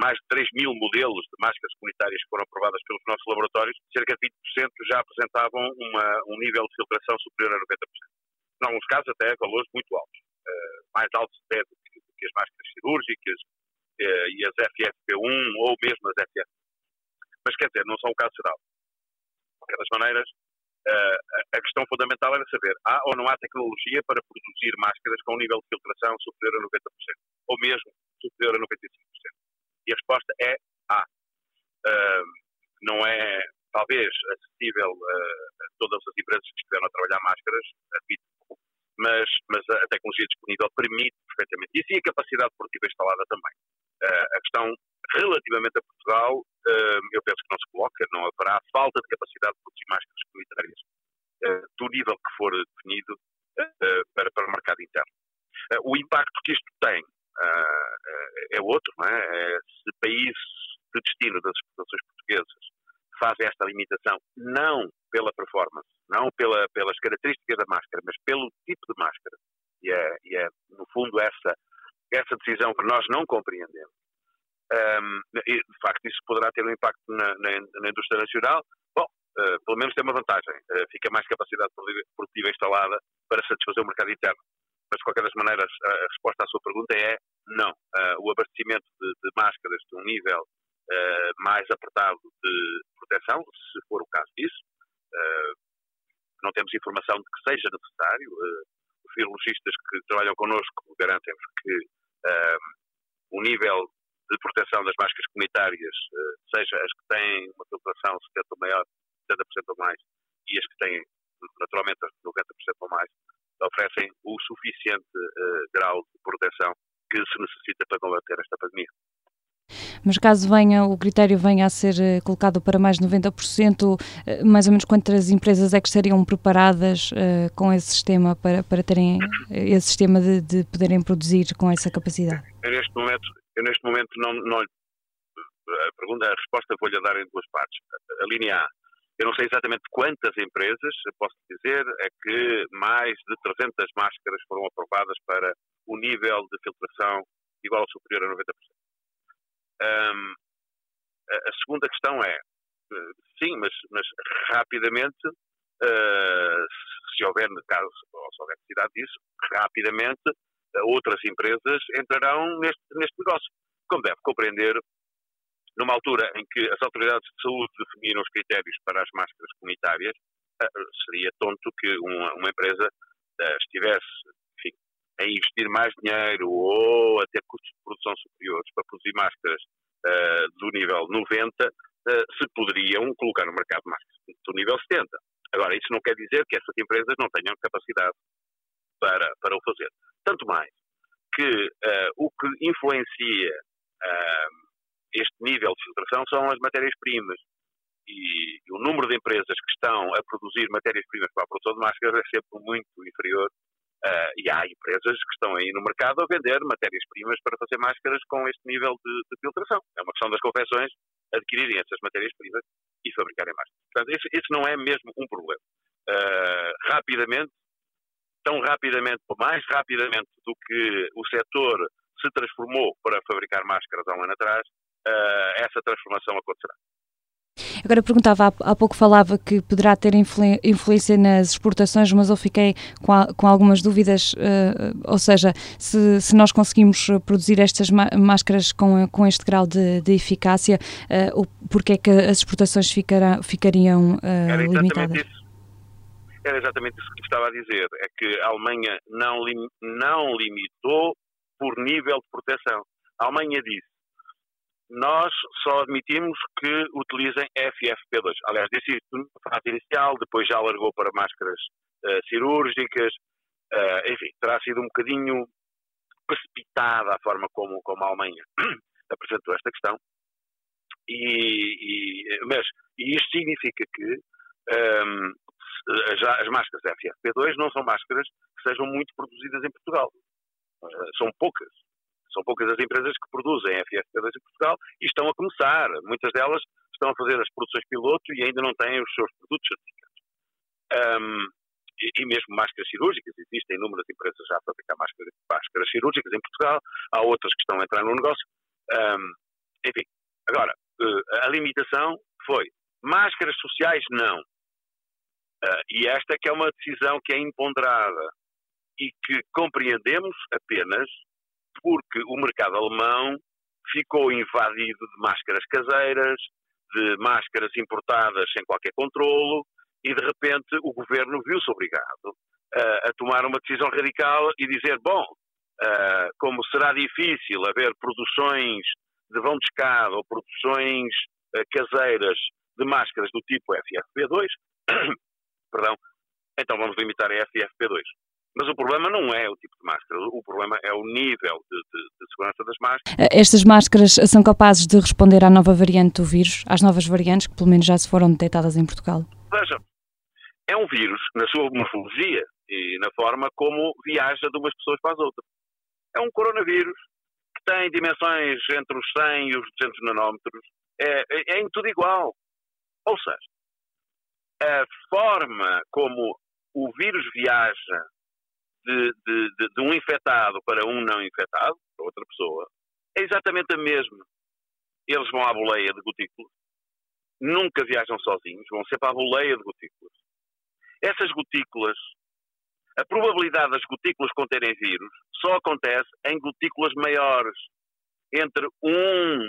mais de 3 mil modelos de máscaras comunitárias que foram aprovadas pelos nossos laboratórios, cerca de 20% já apresentavam um nível de filtração superior a 90%. Em alguns casos até valores muito altos, mais altos até do que as máscaras cirúrgicas e as FFP1 ou mesmo as FFP. Mas quer dizer, não são o caso geral. De qualquer das maneiras, a questão fundamental era saber, há ou não há tecnologia para produzir máscaras com um nível de filtração superior a 90%, ou mesmo superior a 95%. E a resposta é há. Não é, talvez, acessível a todas as empresas que estiveram a trabalhar máscaras, admito, mas a tecnologia disponível permite perfeitamente isso e a capacidade produtiva instalada também. A questão relativamente a Portugal, eu penso que não se coloca, não haverá falta de capacidade de produzir máscaras comunitárias do nível que for definido para o mercado interno. O impacto que isto tem é outro, não é? Se países de destino das exportações portuguesas fazem esta limitação não pela performance, não pelas características da máscara, mas pelo tipo de máscara, e é no fundo essa decisão que nós não compreendemos. E, de facto, isso poderá ter um impacto na indústria nacional. Bom, pelo menos tem uma vantagem. Fica mais capacidade produtiva instalada para satisfazer o mercado interno. Mas, de qualquer das maneiras, a resposta à sua pergunta é não. O abastecimento de máscaras de um nível mais apertado de proteção, se for o caso disso, não temos informação de que seja necessário. Os virologistas que trabalham connosco garantem-nos que o nível de proteção das máscaras comunitárias, seja as que têm uma filtração 70% ou maior, 70% ou mais, e as que têm, naturalmente, 90% ou mais, oferecem o suficiente grau de proteção que se necessita para combater esta pandemia. Mas caso o critério venha a ser colocado para mais de 90%, mais ou menos quantas empresas é que estariam preparadas com esse sistema para terem esse sistema de poderem produzir com essa capacidade? Eu neste momento não a resposta vou-lhe dar em duas partes. A linha A, eu não sei exatamente quantas empresas, posso dizer, é que mais de 300 máscaras foram aprovadas para o nível de filtração igual ou superior a 90%. A segunda questão é, sim, mas rapidamente, se houver caso, ou se houver necessidade disso, rapidamente outras empresas entrarão neste negócio. Como deve compreender, numa altura em que as autoridades de saúde definiram os critérios para as máscaras comunitárias, seria tonto que uma empresa estivesse, enfim, a investir mais dinheiro ou a ter custos de produção superiores para produzir máscaras do nível 90, se poderiam colocar no mercado máscaras do nível 70. Agora, isso não quer dizer que essas empresas não tenham capacidade para o fazer. Tanto mais que o que influencia este nível de filtração são as matérias-primas. E o número de empresas que estão a produzir matérias-primas para a produção de máscaras é sempre muito inferior. E há empresas que estão aí no mercado a vender matérias-primas para fazer máscaras com este nível de filtração. É uma questão das confecções adquirirem essas matérias-primas e fabricarem máscaras. Portanto, isso não é mesmo um problema. Tão rapidamente, ou mais rapidamente do que o setor se transformou para fabricar máscaras há um ano atrás, essa transformação acontecerá. Agora perguntava, há pouco falava que poderá ter influência nas exportações, mas eu fiquei com algumas dúvidas, ou seja, se nós conseguimos produzir estas máscaras com este grau de eficácia, porque é que as exportações ficariam limitadas? Era exatamente isso que estava a dizer, é que a Alemanha não limitou por nível de proteção. A Alemanha disse, nós só admitimos que utilizem FFP2. Aliás, disse isso na fase inicial, depois já alargou para máscaras cirúrgicas. Enfim, terá sido um bocadinho precipitada a forma como a Alemanha apresentou esta questão. Mas isto significa que as máscaras FFP2 não são máscaras que sejam muito produzidas em Portugal. São poucas. São poucas as empresas que produzem FFP2 em Portugal e estão a começar. Muitas delas estão a fazer as produções piloto e ainda não têm os seus produtos certificados. E mesmo máscaras cirúrgicas. Existem inúmeras empresas já a fabricar máscaras cirúrgicas em Portugal. Há outras que estão a entrar no negócio. Enfim, agora, a limitação foi máscaras sociais não. E esta que é uma decisão que é imponderada e que compreendemos apenas porque o mercado alemão ficou invadido de máscaras caseiras, de máscaras importadas sem qualquer controlo, e de repente o governo viu-se obrigado a tomar uma decisão radical e dizer, bom, como será difícil haver produções de vão de escada ou produções caseiras de máscaras do tipo FFP2, perdão, então vamos limitar a FFP2. Mas o problema não é o tipo de máscara, o problema é o nível de segurança das máscaras. Estas máscaras são capazes de responder à nova variante do vírus, às novas variantes que pelo menos já se foram detectadas em Portugal? Veja, é um vírus na sua morfologia e na forma como viaja de umas pessoas para as outras. É um coronavírus que tem dimensões entre os 100 e os 200 nanómetros. É em tudo igual. Ou seja, a forma como o vírus viaja de um infectado para um não infectado, para outra pessoa, é exatamente a mesma. Eles vão à boleia de gotículas, nunca viajam sozinhos, vão sempre à boleia de gotículas. Essas gotículas, a probabilidade das gotículas conterem vírus só acontece em gotículas maiores, entre 1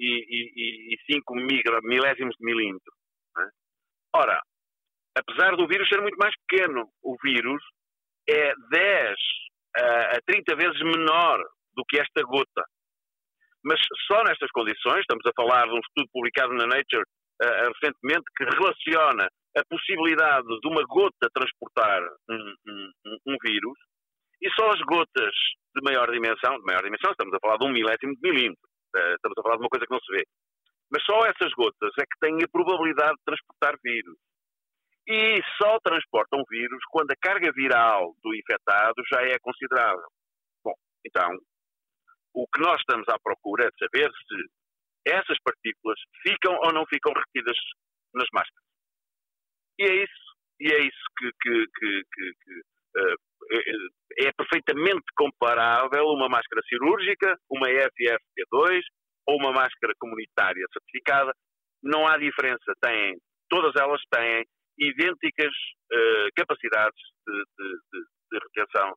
e 5 milésimos de milímetro. Né? Ora, apesar do vírus ser muito mais pequeno, o vírus é 10 a 30 vezes menor do que esta gota. Mas só nestas condições, estamos a falar de um estudo publicado na Nature recentemente, que relaciona a possibilidade de uma gota transportar um vírus, e só as gotas de maior dimensão, estamos a falar de 1 milésimo de milímetro, estamos a falar de uma coisa que não se vê, mas só essas gotas é que têm a probabilidade de transportar vírus. E só transportam vírus quando a carga viral do infectado já é considerável. Bom, então, o que nós estamos à procura é de saber se essas partículas ficam ou não ficam retidas nas máscaras. E é isso que é perfeitamente comparável uma máscara cirúrgica, uma FFP2 ou uma máscara comunitária certificada. Não há diferença. Todas elas têm idênticas capacidades de retenção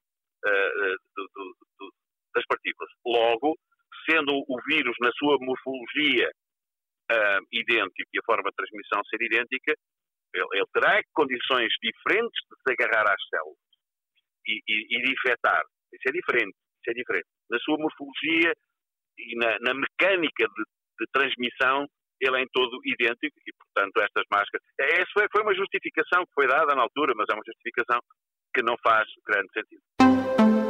das partículas. Logo, sendo o vírus na sua morfologia idêntico e a forma de transmissão ser idêntica, ele terá condições diferentes de se agarrar às células e de infectar. Isso é diferente. Na sua morfologia e na mecânica de transmissão, ele é em todo idêntico e, portanto, estas máscaras... Essa foi uma justificação que foi dada na altura, mas é uma justificação que não faz grande sentido.